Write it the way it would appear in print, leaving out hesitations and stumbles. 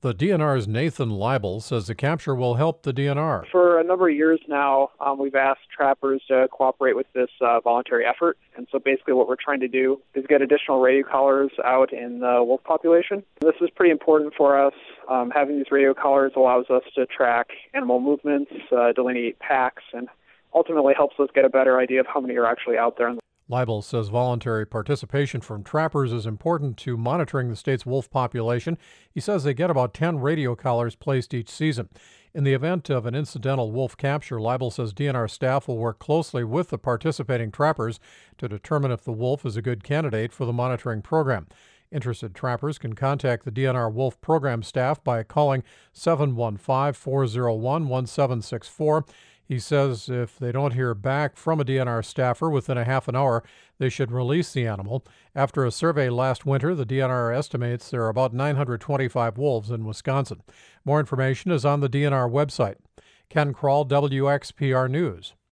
The DNR's Nathan Leibel says the capture will help the DNR. For a number of years now, we've asked trappers to cooperate with this voluntary effort. And so basically what we're trying to do is get additional radio collars out in the wolf population. This is pretty important for us. Having these radio collars allows us to track animal movements, delineate packs, and ultimately helps us get a better idea of how many are actually out there. Leibel says voluntary participation from trappers is important to monitoring the state's wolf population. He says they get about 10 radio collars placed each season. In the event of an incidental wolf capture, Leibel says DNR staff will work closely with the participating trappers to determine if the wolf is a good candidate for the monitoring program. Interested trappers can contact the DNR Wolf Program staff by calling 715-401-1764. He says if they don't hear back from a DNR staffer within a half an hour, they should release the animal. After a survey last winter, the DNR estimates there are about 925 wolves in Wisconsin. More information is on the DNR website. Ken Kroll, WXPR News.